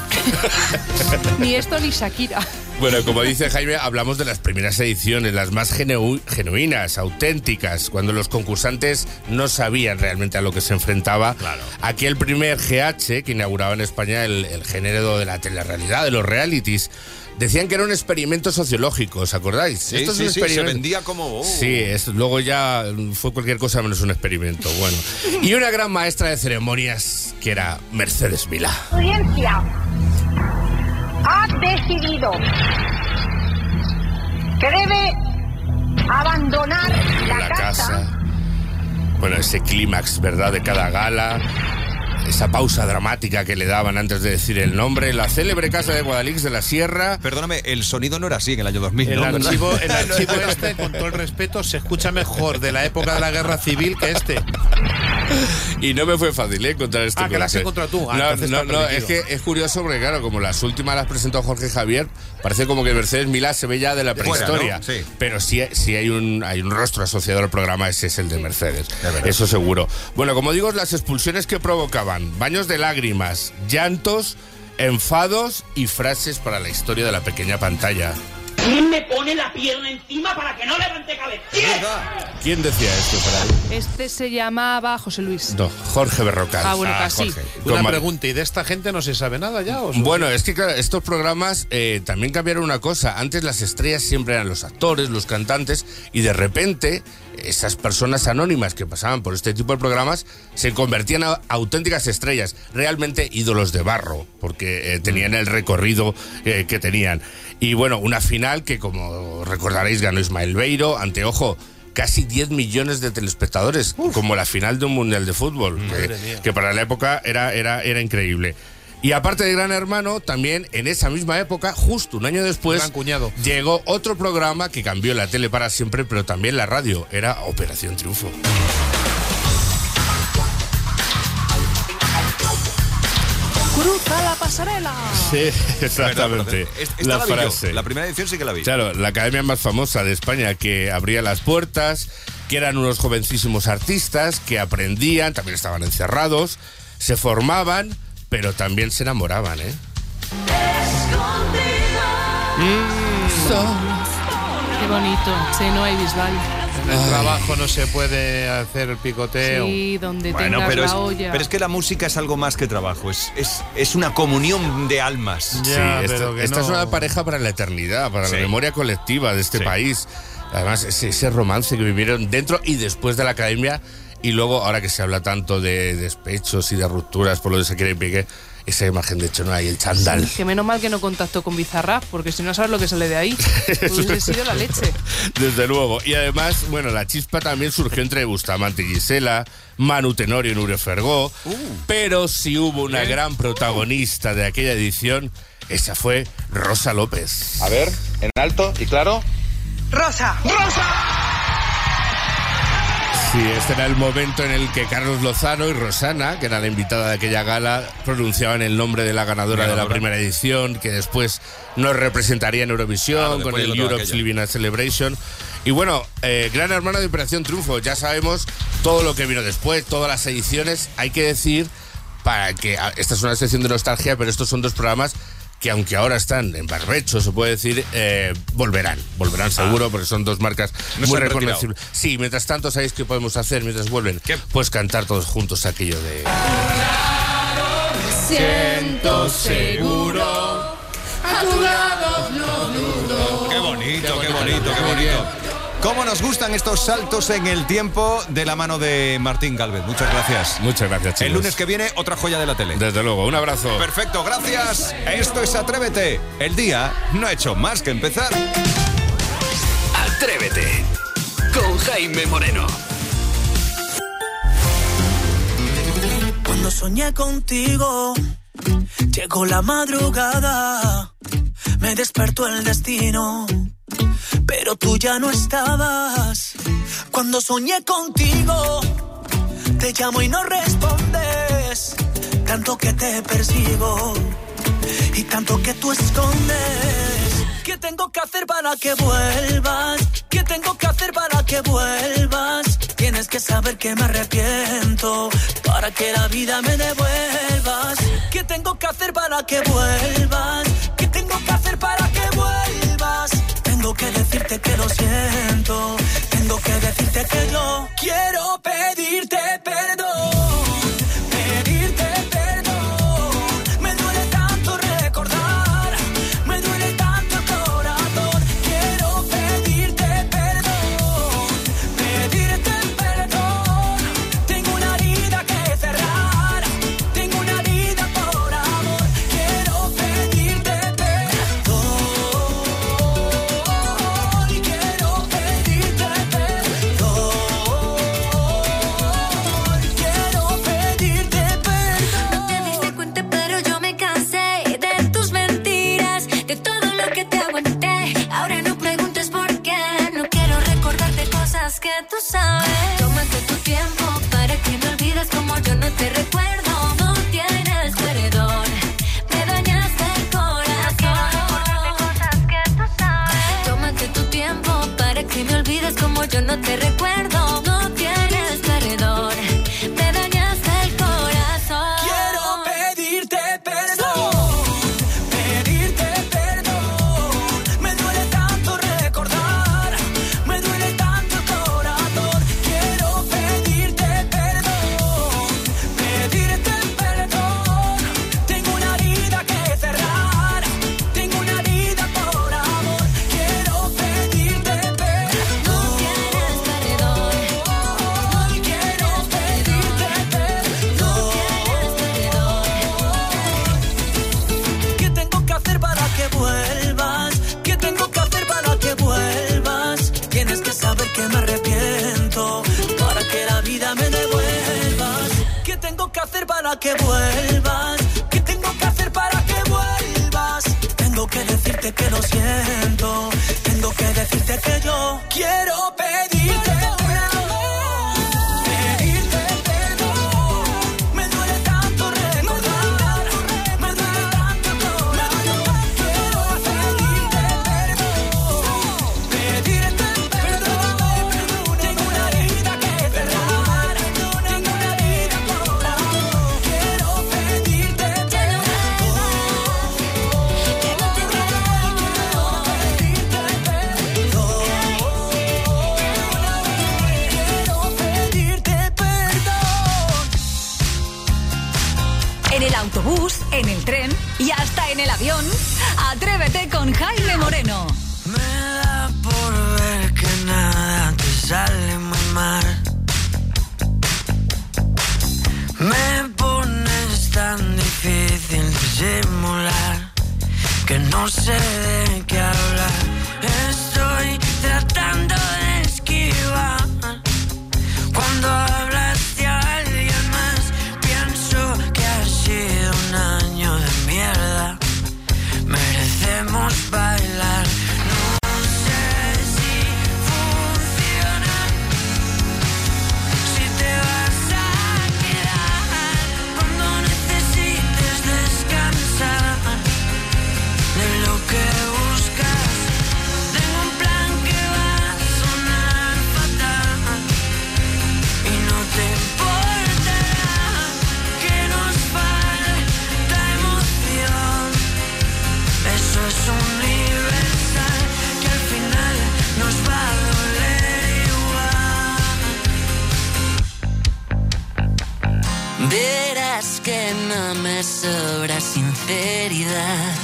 Ni esto ni Shakira. Bueno, como dice Jaime, hablamos de las primeras ediciones, las más genu- genuinas, auténticas, cuando los concursantes no sabían realmente a lo que se enfrentaba. Claro. Aquel primer G H que inauguraba en España el, el género de la telerrealidad, de los realities. Decían que era un experimento sociológico, ¿os acordáis? Sí, Esto es sí, un sí, experimento. se vendía como... oh. Sí, es, luego ya fue cualquier cosa menos un experimento. Bueno, y una gran maestra de ceremonias que era Mercedes Milá. La audiencia ha decidido que debe abandonar la, La casa. casa. Bueno, ese clímax, ¿verdad?, de cada gala. Esa pausa dramática que le daban antes de decir el nombre. La célebre casa de Guadalix de la Sierra. Perdóname, el sonido no era así en el año dos mil, El ¿no? archivo, ¿verdad? el archivo este, con todo el respeto, se escucha mejor de la época de la guerra civil que este. Y no me fue fácil, ¿eh?, encontrar este. Ah, que la has encontrado tú. Ah, no, entonces no, está no, permitido. es que es curioso porque, claro, como las últimas las presentó Jorge Javier, parece como que Mercedes Milá se ve ya de la De fuera, prehistoria. ¿no? Sí. Pero sí, sí hay un hay un rostro asociado al programa, ese es el de Mercedes. Eso seguro. Bueno, como digo, las expulsiones que provocaban: baños de lágrimas, llantos, enfados y frases para la historia de la pequeña pantalla. ¿Quién me pone la pierna encima para que no levante cabeza? ¿Quién decía esto para ahí? Este se llamaba José Luis. No, Jorge Berrocal. Ah, bueno, casi. Jorge. Una Con Mar- pregunta, ¿y de esta gente no se sabe nada ya? ¿O Bueno, es que claro, estos programas eh, también cambiaron una cosa. Antes las estrellas siempre eran los actores, los cantantes, y de repente esas personas anónimas que pasaban por este tipo de programas se convertían a auténticas estrellas, realmente ídolos de barro, porque eh, tenían el recorrido eh, que tenían. Y bueno, una final que, como recordaréis, ganó Ismael Beiro ante, ojo, casi diez millones de telespectadores, Uf. como la final de un mundial de fútbol, que, que para la época era, era, era increíble. Y aparte de Gran Hermano, también en esa misma época, justo un año después, Gran Cuñado. llegó otro programa que cambió la tele para siempre, pero también la radio. Era Operación Triunfo. ¡Cruza la pasarela! Sí, exactamente. Esta la la vi yo. frase. La primera edición sí que la vi. Claro, la academia más famosa de España, que abría las puertas, que eran unos jovencísimos artistas que aprendían, también estaban encerrados, se formaban, pero también se enamoraban, ¿eh? Qué bonito. Chenoa y Bisbal. En el trabajo no se puede hacer el picoteo. Sí, donde Bueno, tengas pero la es, olla. pero es que la música es algo más que trabajo, es, es, es una comunión de almas. Sí, Ya, esta, pero que esta no. es una pareja para la eternidad, para Sí. la memoria colectiva de este Sí. país. Además, ese, ese romance que vivieron dentro y después de la academia, y luego, ahora que se habla tanto de despechos y de rupturas por lo de Shakira y Piqué, esa imagen de Chenoa y el chándal. Que menos mal que no contactó con Bizarrap, porque si no sabes lo que sale de ahí, hubiese sido la leche. Desde luego. Y además, bueno, la chispa también surgió entre Bustamante y Gisela, Manu Tenorio y Nurio Fergó, Uh. pero si hubo una gran protagonista de aquella edición, esa fue Rosa López. A ver, en alto y claro. ¡Rosa! ¡Rosa! Sí, este era el momento en el que Carlos Lozano y Rosana, que era la invitada de aquella gala, pronunciaban el nombre de la ganadora, Ganadora. de la primera edición, que después nos representaría en Eurovisión, Claro, con después el de toda Europe's aquella. Living a Celebration. Y bueno, eh, Gran Hermano de Operación Triunfo, ya sabemos todo lo que vino después, todas las ediciones. Hay que decir, para que ah, esta es una sección de nostalgia, pero estos son dos programas que, aunque ahora están en barbecho, se puede decir, eh, volverán. Volverán seguro, porque son dos marcas No muy se han reconocibles. Sí, mientras tanto, ¿sabéis qué podemos hacer mientras vuelven? ¿Qué? Pues cantar todos juntos aquello de... Siento seguro. A tu lado no dudo. Qué bonito, qué bonito, qué bonito. ¿Cómo nos gustan estos saltos en el tiempo de la mano de Martín Gálvez? Muchas gracias. Muchas gracias, chicos. El lunes que viene, otra joya de la tele. Desde luego, un abrazo. Perfecto, gracias. Esto es Atrévete. El día no ha hecho más que empezar. Atrévete con Jaime Moreno. Cuando soñé contigo, llegó la madrugada, me despertó el destino, pero tú ya no estabas. Cuando soñé contigo, te llamo y no respondes, tanto que te persigo y tanto que tú escondes. ¿Qué tengo que hacer para que vuelvas? ¿Qué tengo que hacer para que vuelvas? Tienes que saber que me arrepiento para que la vida me devuelvas. ¿Qué tengo que hacer para que vuelvas? ¿Qué tengo que hacer para que vuelvas? Tengo que decirte que lo siento. Tengo que decirte que yo quiero pedirte perdón. Pedirte perdón. Me duele tanto recordar. Me duele tanto tú sabes. Tómate tu tiempo para que me olvides como yo no te recuerdo. No tienes perdón, me dañaste el corazón. Cosas que tú sabes. Tómate tu tiempo para que me olvides como yo no te recuerdo. No tienes perdón, me dañaste el corazón. Quiero pedirte perdón, pedirte perdón. Me duele tanto recordar, me duele tanto el corazón. Quiero pedirte perdón, pedirte perdón. Tengo una herida que cerrar, tengo una herida por amor. Quiero pedirte perdón. No tienes perdón, no quiero pedirte perdón. ¿Qué tengo que hacer para que vuelvas? ¿Qué tengo que hacer para que vuelvas? Tienes que saber que me arrepiento para que la vida me devuelvas. ¿Qué tengo que hacer para que vuelvas? ¿Qué tengo que hacer para que vuelvas? Tengo que decirte que lo siento. Tengo que decirte que yo quiero pedirte perdón, pedirte perdón. Me duele tanto recordar, me duele tanto el corazón. Quiero pedirte perdón, pedirte perdón. Tengo una herida que cerrar, tengo una herida por amor. Quiero pedirte perdón, que no te quiero pedirte perdón. Quiero pedirte perdón. En el autobús, en el tren y hasta en el avión, Atrévete con Jaime Moreno. Me da por ver que nada te sale muy mal. Me pones tan difícil disimular que no sé de qué hablar. Estoy tratando de esquivar cuando hablas de alguien más. Pienso que ha sido un año de mierda. Merecemos bailar. No sé si funciona, si te vas a quedar cuando necesites descansar de lo que buscas. Tengo un plan que va a sonar fatal y no te importará que nos falta emoción. Eso es universal, que al final nos va a doler igual. Verás que no me sobra sinceridad.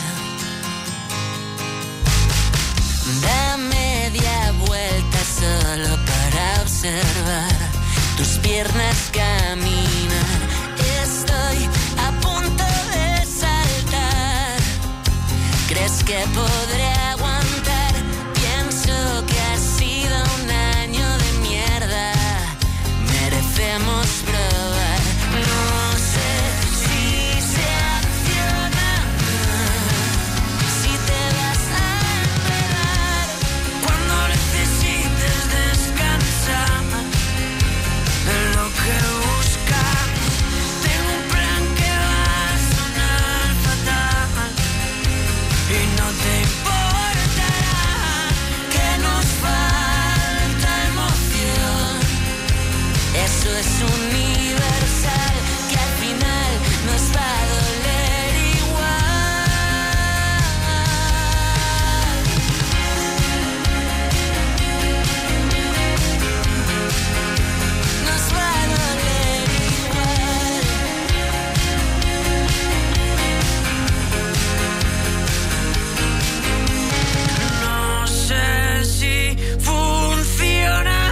Da media vuelta solo para observar tus piernas caminar. Estoy a punto de saltar. ¿Crees que podré aguantar? Pienso que ha sido un año de mierda. Merecemos probar. No sé si se acciona, si te vas a enredar cuando necesites descansar de lo que buscas. Tengo un plan que va a sonar fatal y no te importará que nos falta emoción. Eso es universal, que al final nos va a doler igual. Nos va a doler igual. No sé si funciona,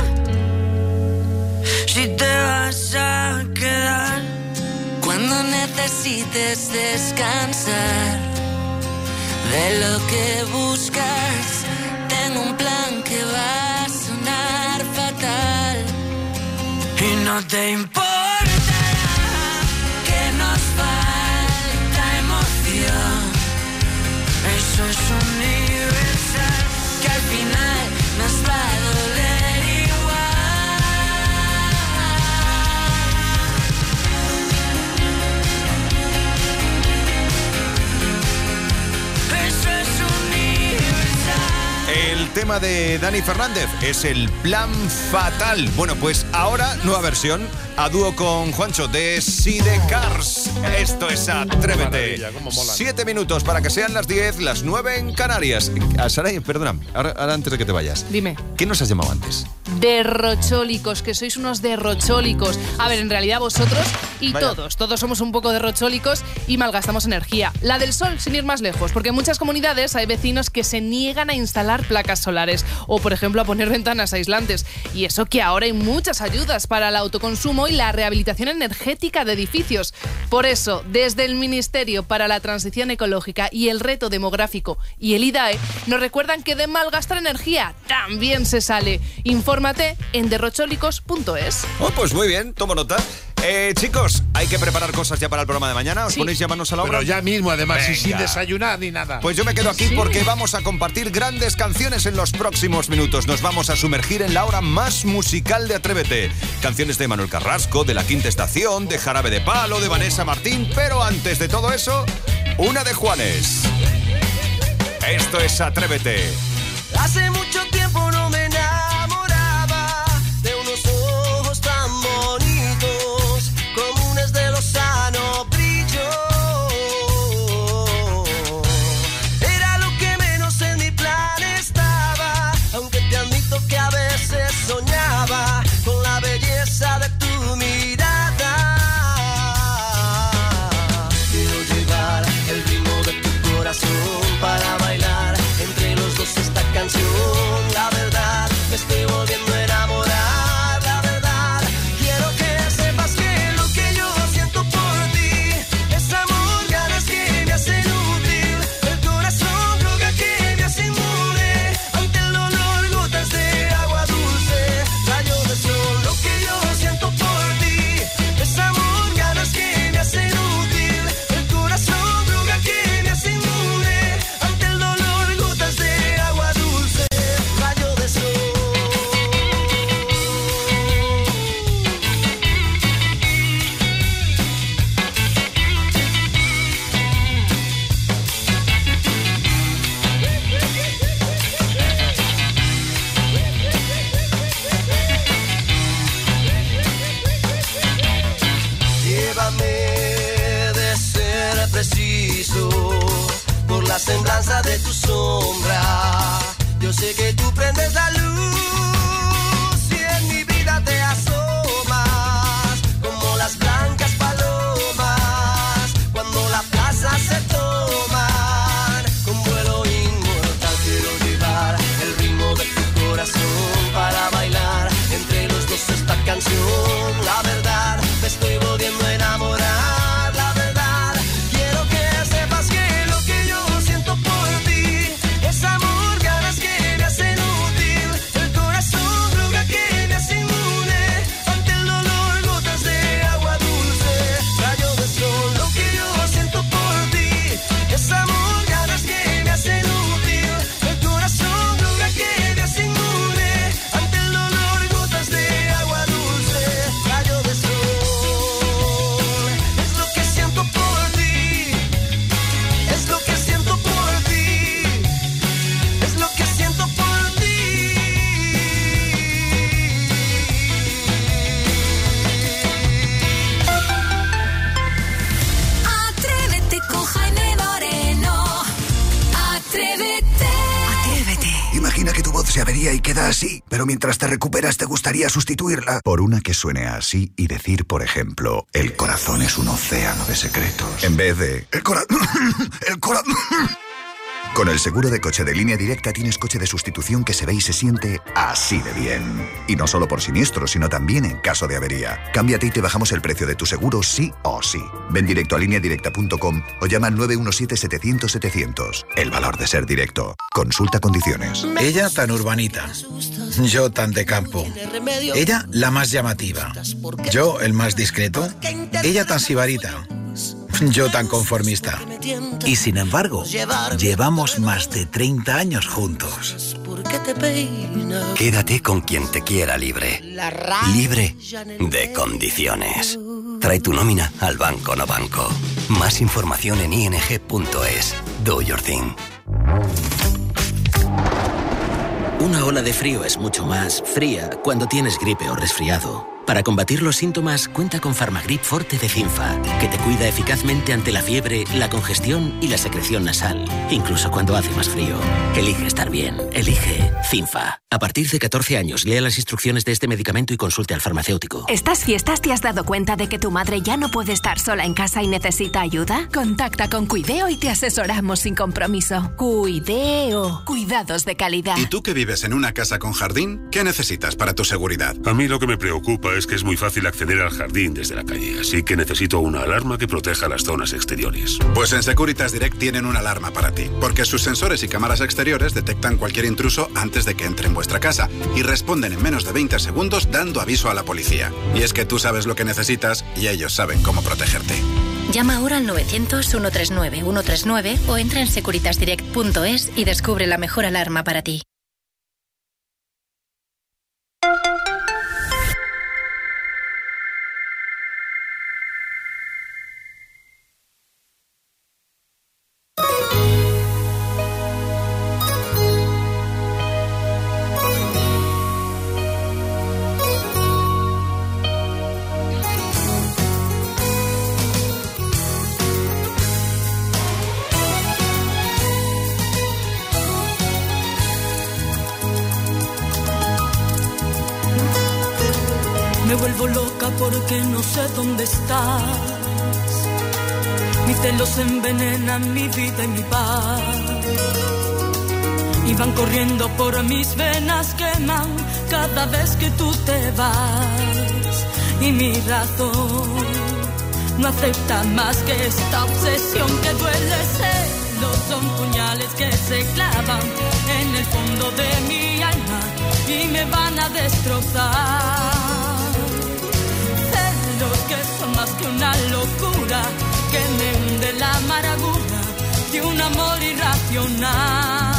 si te vas a quedar cuando necesites descansar de lo que buscas. Tengo un plan que va a sonar fatal y no te importará que nos falta emoción. Eso es universal, que al final nos va a doler igual. el tema de Dani Fernández, es el Plan Fatal. Bueno, pues ahora nueva versión a dúo con Juancho de Sidecars. Esto es Atrévete. Siete minutos para que sean las diez, las nueve en Canarias. Ah, Saray, perdona, ahora, ahora antes de que te vayas. Dime. ¿Qué nos has llamado antes? Derrochólicos, que sois unos derrochólicos. A ver, en realidad vosotros y Vaya. todos, todos somos un poco derrochólicos y malgastamos energía. La del sol, sin ir más lejos, porque en muchas comunidades hay vecinos que se niegan a instalar placas solares o, por ejemplo, a poner ventanas aislantes. Y eso que ahora hay muchas ayudas para el autoconsumo y la rehabilitación energética de edificios. Por eso, desde el Ministerio para la Transición Ecológica y el Reto Demográfico y el IDAE nos recuerdan que de malgastar energía también se sale. Infórmate en derrochólicos punto es. Oh, pues muy bien, tomo nota. Eh, chicos, hay que preparar cosas ya para el programa de mañana. ¿Os Sí. ponéis ya manos a la obra? Pero ya mismo, además, y Venga. sin desayunar ni nada. Pues yo me quedo aquí porque vamos a compartir grandes canciones en los próximos minutos. Nos vamos a sumergir en la hora más musical de Atrévete. Canciones de Manuel Carrasco, de La Quinta Estación, de Jarabe de Palo, de Vanessa Martín. Pero antes de todo eso, una de Juanes. Esto es Atrévete. Hace mucho tiempo no me enamoraba de unos ojos tan bonitos, comunes de lozano brillo. Era lo que menos en mi plan estaba, aunque te admito que a veces soñaba con la belleza de tu mirada. Quiero llevar el ritmo de tu corazón para bailar entre los dos esta canción. La verdad, me estoy volviendo a enamorar. La verdad, quiero que sepas que lo que yo siento por ti es amor, ganas que me hacen nutrir el corazón, droga que me hace inmune ante el dolor, gotas de agua dulce, rayo de sol. Lo que yo siento por ti es amor, ganas que me hacen nutrir el corazón, droga que me hace inmune ante el dolor, gotas de agua dulce, rayo de sol. Llévame de ser preciso por la semblanza de tu sombra. Yo sé que tú prendes la luz y en mi vida te asomas como las blancas palomas cuando la plaza se toman con vuelo inmortal. Quiero llevar el ritmo de tu corazón para bailar entre los dos esta canción. La verdad, me estoy volviendo a enamorar. La verdad, quiero que sepas que lo que yo siento por ti es amor, ganas que me hacen útil el corazón, droga que me hace inmune ante el dolor, gotas de agua dulce, rayo de sol. Lo que yo siento por ti es amor, ganas que me hacen útil el corazón, droga que me hace inmune ante el dolor, gotas de agua dulce, rayo de sol. Es lo que siento por ti, es lo que siento por ti, es lo que siento por ti. Atrévete con Jaime Moreno. Atrévete. Atrévete. Imagina que tu voz se avería y queda así, pero mientras te recuperas te gustaría sustituirla por una que suene así y decir, por ejemplo, el corazón es un océano de secretos. En vez de el corazón, el corazón. Con el seguro de coche de Línea Directa tienes coche de sustitución que se ve y se siente así de bien. Y no solo por siniestro, sino también en caso de avería. Cámbiate y te bajamos el precio de tu seguro sí o sí. Ven directo a línea directa punto com o llama al nueve uno siete, setecientos, setecientos. El valor de ser directo. Consulta condiciones. Ella tan urbanita, yo tan de campo. Ella la más llamativa, yo el más discreto. Ella tan sibarita, yo tan conformista. Y sin embargo, llevamos más de treinta años juntos. Quédate con quien te quiera libre. Libre de condiciones. Trae tu nómina al Banco No Banco. Más información en i n g punto es. Do your thing. Una ola de frío es mucho más fría cuando tienes gripe o resfriado. Para combatir los síntomas, cuenta con Farmagrip Forte de Cinfa, que te cuida eficazmente ante la fiebre, la congestión y la secreción nasal, incluso cuando hace más frío. Elige estar bien. Elige Cinfa. A partir de catorce años, lea las instrucciones de este medicamento y consulte al farmacéutico. ¿Estas fiestas te has dado cuenta de que tu madre ya no puede estar sola en casa y necesita ayuda? Contacta con Cuideo y te asesoramos sin compromiso. Cuideo. Cuidados de calidad. ¿Y tú que vives en una casa con jardín? ¿Qué necesitas para tu seguridad? A mí lo que me preocupa es que es muy fácil acceder al jardín desde la calle, así que necesito una alarma que proteja las zonas exteriores. Pues en Securitas Direct tienen una alarma para ti, porque sus sensores y cámaras exteriores detectan cualquier intruso antes de que entre en vuestra casa y responden en menos de veinte segundos dando aviso a la policía. Y es que tú sabes lo que necesitas y ellos saben cómo protegerte. Llama ahora al novecientos, ciento treinta y nueve, ciento treinta y nueve o entra en securitas direct punto es y descubre la mejor alarma para ti. Me vuelvo loca porque no sé dónde estás. Mis celos envenenan mi vida y mi paz. Y van corriendo por mis venas, queman cada vez que tú te vas. Y mi razón no acepta más que esta obsesión que duele. Celos son puñales que se clavan en el fondo de mi alma y me van a destrozar. Que son más que una locura, que me hunde la amargura de un amor irracional.